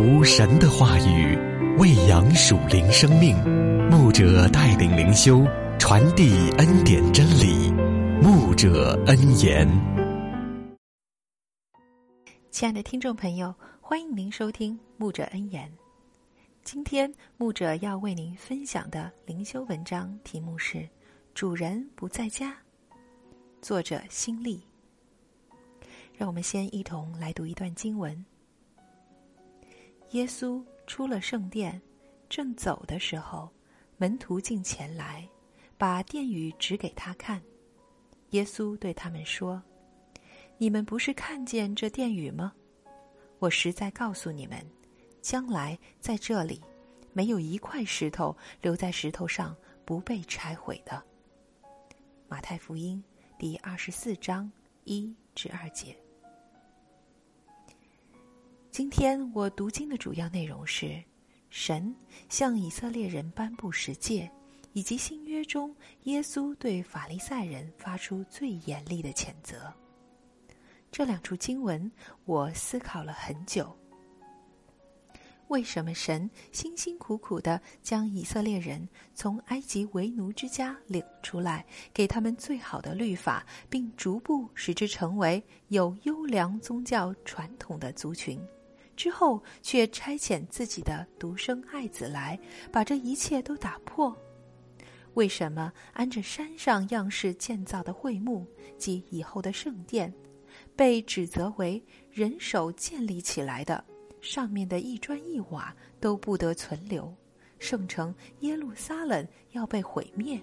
读神的话语，喂养属灵生命。牧者带领灵修，传递恩典真理。牧者恩言。 亲爱的听众朋友，欢迎您收听牧者恩言。今天牧者要为您分享的灵修文章题目是主人不在家，作者辛利。让我们先一同来读一段经文。耶稣出了圣殿，正走的时候，门徒进前来，把殿宇指给他看。耶稣对他们说：你们不是看见这殿宇吗？我实在告诉你们，将来在这里没有一块石头留在石头上不被拆毁的。马太福音第24章1至2节。今天我读经的主要内容是神向以色列人颁布十诫，以及新约中耶稣对法利赛人发出最严厉的谴责。这两处经文我思考了很久。为什么神辛辛苦苦地将以色列人从埃及为奴之家领出来，给他们最好的律法，并逐步使之成为有优良宗教传统的族群，之后却差遣自己的独生爱子来，把这一切都打破？为什么按着山上样式建造的会幕，即以后的圣殿，被指责为人手建立起来的，上面的一砖一瓦都不得存留，圣城耶路撒冷要被毁灭？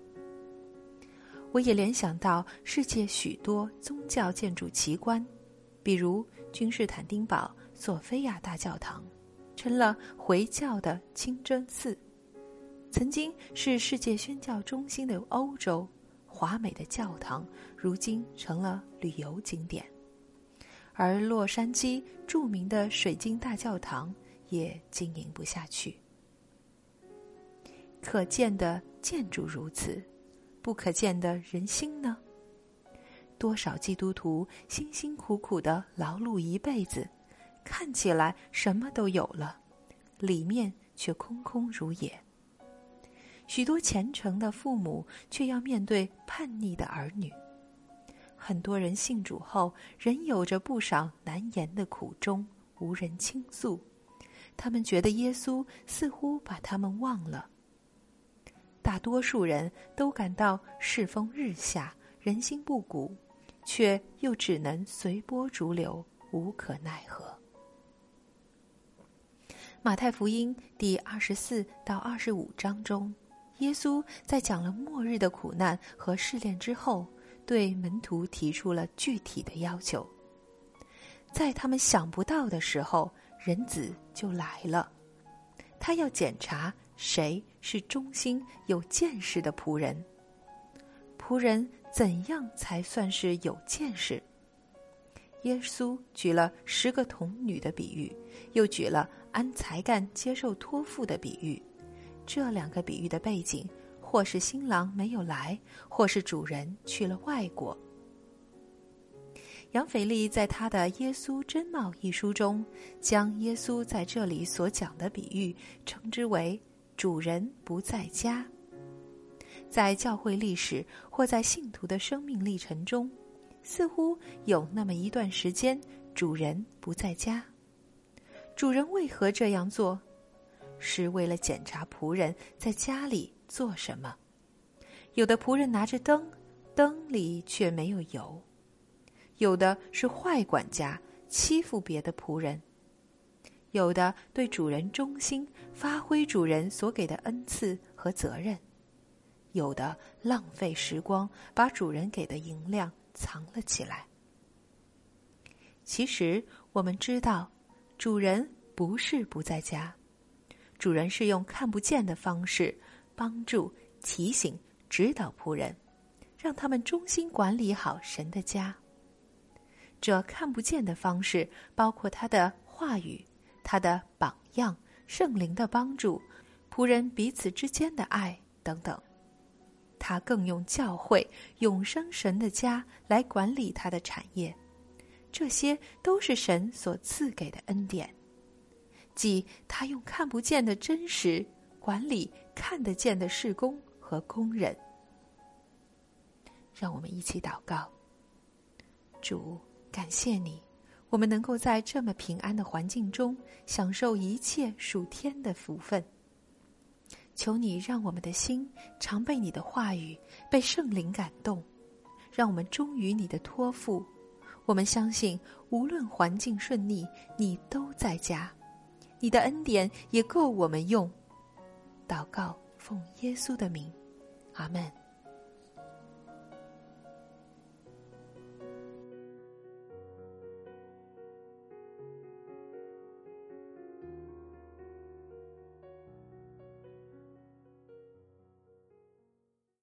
我也联想到世界许多宗教建筑奇观，比如君士坦丁堡索菲亚大教堂，成了回教的清真寺。曾经是世界宣教中心的欧洲，华美的教堂如今成了旅游景点。而洛杉矶著名的水晶大教堂也经营不下去。可见的建筑如此，不可见的人心呢？多少基督徒辛辛苦苦地劳碌一辈子，看起来什么都有了，里面却空空如也。许多虔诚的父母却要面对叛逆的儿女。很多人信主后，仍有着不少难言的苦衷，无人倾诉。他们觉得耶稣似乎把他们忘了。大多数人都感到世风日下，人心不古，却又只能随波逐流，无可奈何。马太福音第24到25章中，耶稣在讲了末日的苦难和试炼之后，对门徒提出了具体的要求。在他们想不到的时候，人子就来了。他要检查谁是忠心有见识的仆人。仆人怎样才算是有见识？耶稣举了10个童女的比喻，又举了按才干接受托付的比喻。这2个比喻的背景，或是新郎没有来，或是主人去了外国。杨腓力在他的《耶稣真貌》一书中，将耶稣在这里所讲的比喻称之为主人不在家。在教会历史或在信徒的生命历程中，似乎有那么一段时间主人不在家。主人为何这样做？是为了检查仆人在家里做什么。有的仆人拿着灯，灯里却没有油；有的是坏管家，欺负别的仆人；有的对主人忠心，发挥主人所给的恩赐和责任；有的浪费时光，把主人给的银两藏了起来。其实我们知道，主人不是不在家，主人是用看不见的方式帮助、提醒、指导仆人，让他们忠心管理好神的家。这看不见的方式包括他的话语、他的榜样、圣灵的帮助、仆人彼此之间的爱等等。他更用教会、永生神的家来管理他的产业，这些都是神所赐给的恩典。 即他用看不见的真实管理看得见的事工和工人。让我们一起祷告。主，感谢你，我们能够在这么平安的环境中享受一切属天的福分。求你让我们的心常被你的话语，被圣灵感动，让我们忠于你的托付。我们相信无论环境顺利，你都在家，你的恩典也够我们用。祷告奉耶稣的名，阿们。